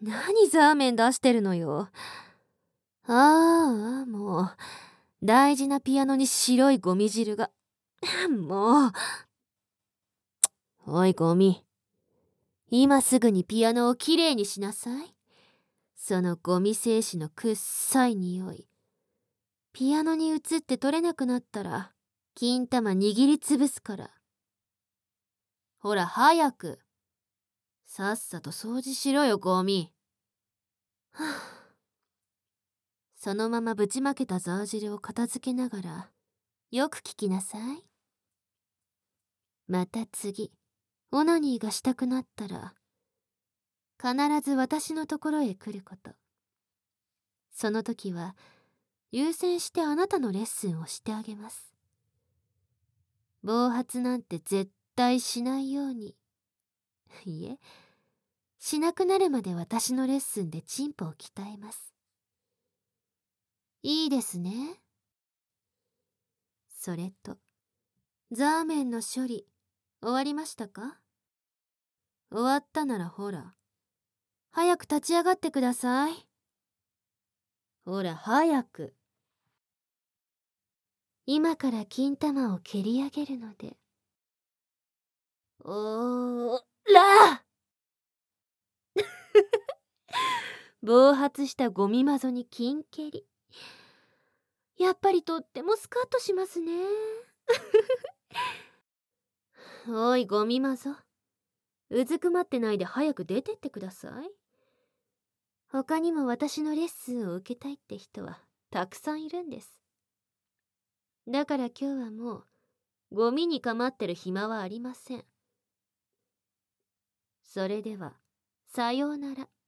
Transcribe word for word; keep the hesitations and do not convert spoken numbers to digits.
何ザーメン出してるのよ。ああ、もう、大事なピアノに白いゴミ汁が。もう。おいゴミ。今すぐにピアノをきれいにしなさい。そのゴミ精子のくっさい匂い。ピアノに移って取れなくなったら、金玉握りつぶすから。ほら、早く。さっさと掃除しろよ、ゴミ。はあ、そのままぶちまけたザー汁を片付けながら、よく聞きなさい。また次、オナニーがしたくなったら、必ず私のところへ来ること。その時は、優先してあなたのレッスンをしてあげます。暴発なんて絶対しないように。いえ、しなくなるまで私のレッスンでチンポを鍛えます。いいですね。それと、ザーメンの処理、終わりましたか？終わったならほら、早く立ち上がってください。ほら、早く。今から金玉を蹴り上げるので。おーら暴発したゴミマゾに金蹴り。やっぱりとってもスカッとしますね。おいゴミマゾ、うずくまってないで早く出てってください。他にも私のレッスンを受けたいって人はたくさんいるんです。だから今日はもうゴミに構ってる暇はありません。それではさようなら。